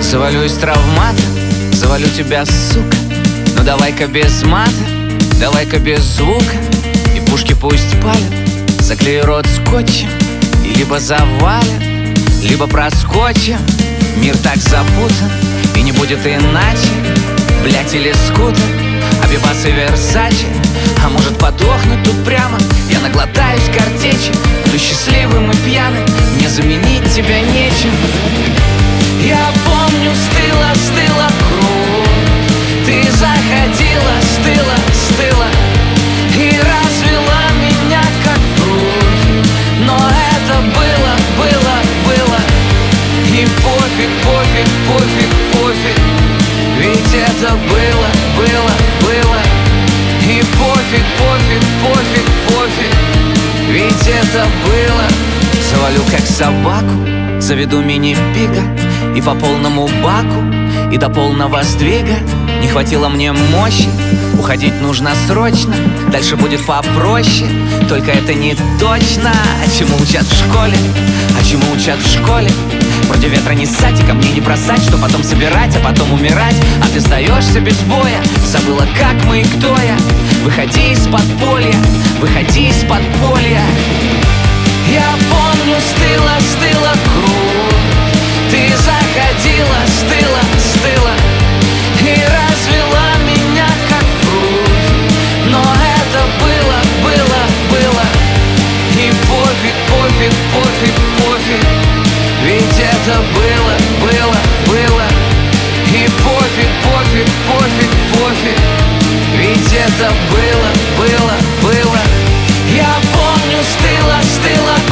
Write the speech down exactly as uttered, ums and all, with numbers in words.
Завалю из травмата, завалю тебя, сука. Ну давай-ка без мата, давай-ка без звука. И пушки пусть палят, заклею рот скотчем. И либо завалят, либо проскочим. Мир так запутан, и не будет иначе. Блять, или скутер, Абибас и Версаче. А может подохнуть тут прямо, я наглотаюсь картечи. Буду счастливым и пьяным, мне заменить тебя нечем. Я помню, стыла, стыла кровь. Ты заходила, стыла, стыла и развела меня как профи. Но это было, было, было. И пофиг, пофиг, пофиг, пофиг. Ведь это было, было, было. И пофиг, пофиг, пофиг, пофиг. Ведь это было. Завалю как собаку, заведу мини-пига и по полному баку, и до полного сдвига. Не хватило мне мощи, уходить нужно срочно. Дальше будет попроще, только это не точно. Чему учат в школе, а чему учат в школе? Вроде ветра не ссать и ко мне не бросать, что потом собирать, а потом умирать. А ты сдаешься без боя, забыла как мы и кто я. Выходи из подполья, выходи из подполья. Я помню, стыла, стыла кровь. Ты заходила, стыла, стыла и развела меня как профи. Но это было, было, было. И пофиг, пофиг, пофиг, пофиг. Ведь это было, было, было. И пофиг, пофиг, пофиг, пофиг. Ведь это было, было, было. Я помню, стыла, стыла